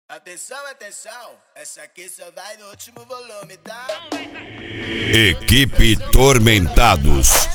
Atenção, atenção, essa aqui só vai no último volume, tá? Equipe Tormentados.